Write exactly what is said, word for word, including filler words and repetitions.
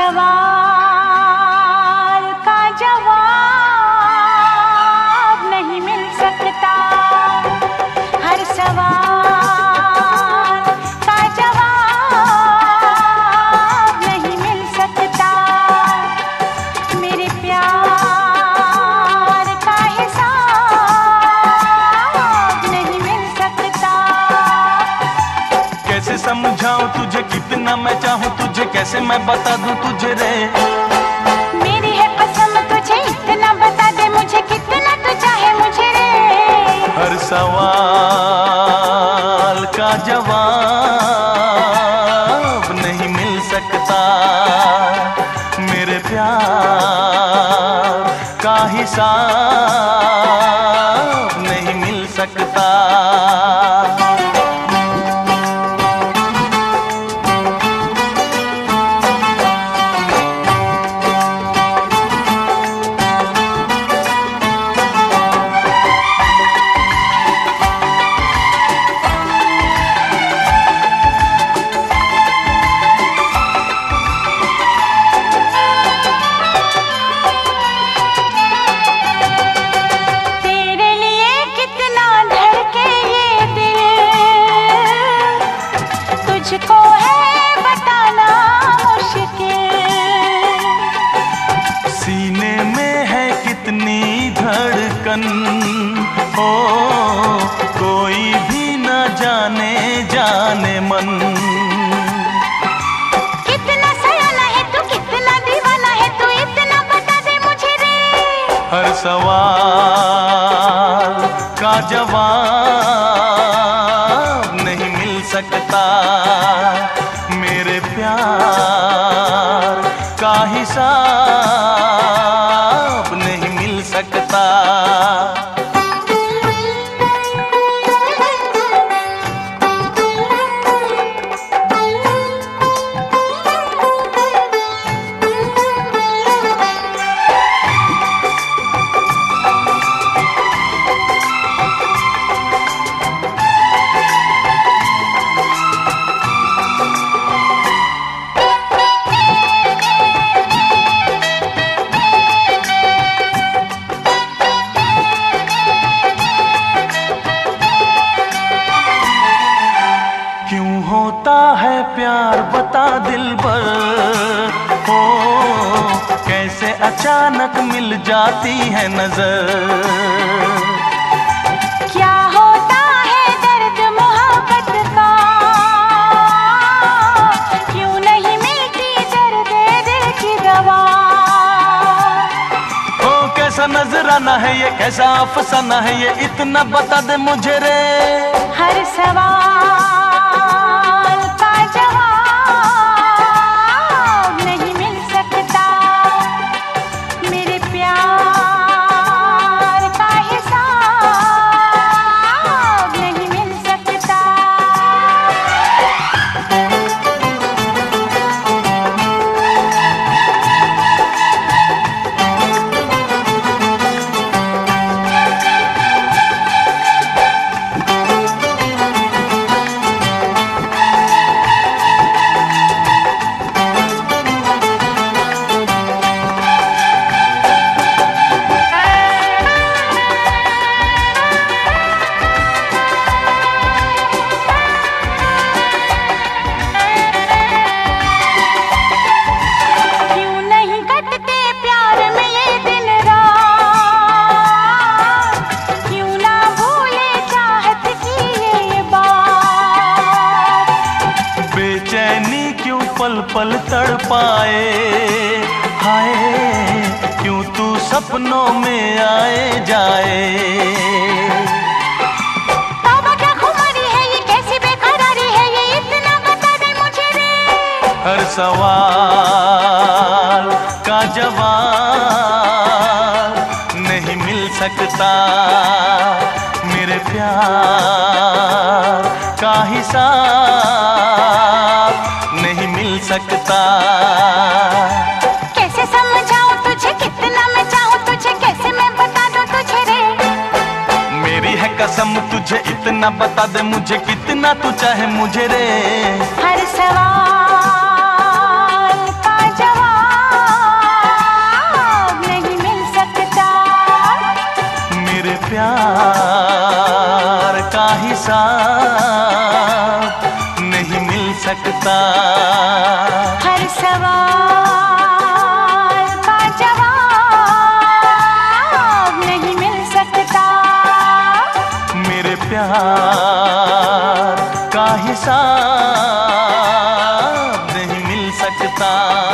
सवाल का जवाब नहीं मिल सकता, हर सवाल का जवाब नहीं मिल सकता, मेरे प्यार का हिसाब नहीं मिल सकता। कैसे समझाऊं तुझे कितना मैं चाहूं तुझे, कैसे मैं बता दूं तुझे रे। मेरी है कसम तुझे इतना बता दे मुझे, कितना तू चाहे मुझे रे। हर सवाल का जवाब नहीं मिल सकता, मेरे प्यार का हिसाब नहीं मिल सकता। तुझको है बताना मुश्किल, सीने में है कितनी धड़कन, हो कोई भी न जाने जाने मन। कितना सयाना है तू, कितना दीवाना है तू, इतना बता दे मुझे रे। हर सवाल का जवाब नहीं मिल सकता, मेरे प्यार का हिसाब नहीं मिल सकता। होता है प्यार बता दिलबर, हो कैसे अचानक मिल जाती है नजर। क्या होता है दर्द मोहब्बत का, क्यों नहीं मिलती दर्द दिल की दवा। हो कैसा नजराना है ये, कैसा अफसाना है ये, इतना बता दे मुझे रे। हर सवाल का जवाब नहीं मिल सकता, मेरे प्यार का हिसाब नहीं मिल सकता। पल पल तड़पाए, हाय क्यों तू सपनों में आए जाए। तौबा क्या खुमारी है ये, कैसी बेकरारी है ये, इतना बता दे मुझे रे। हर सवाल का जवाब नहीं मिल सकता, मेरे प्यार का हिसाब नहीं मिल सकता। कैसे समझाऊं तुझे कितना मैं चाहूं तुझे, कैसे मैं बता दूं तुझे रे। मेरी है कसम तुझे इतना बता दे मुझे, कितना तू चाहे मुझे रे। हर सवाल का जवाब प्यार का हिसाब नहीं मिल सकता। हर सवाल का जवाब नहीं मिल सकता। मेरे प्यार का हिसाब नहीं मिल सकता।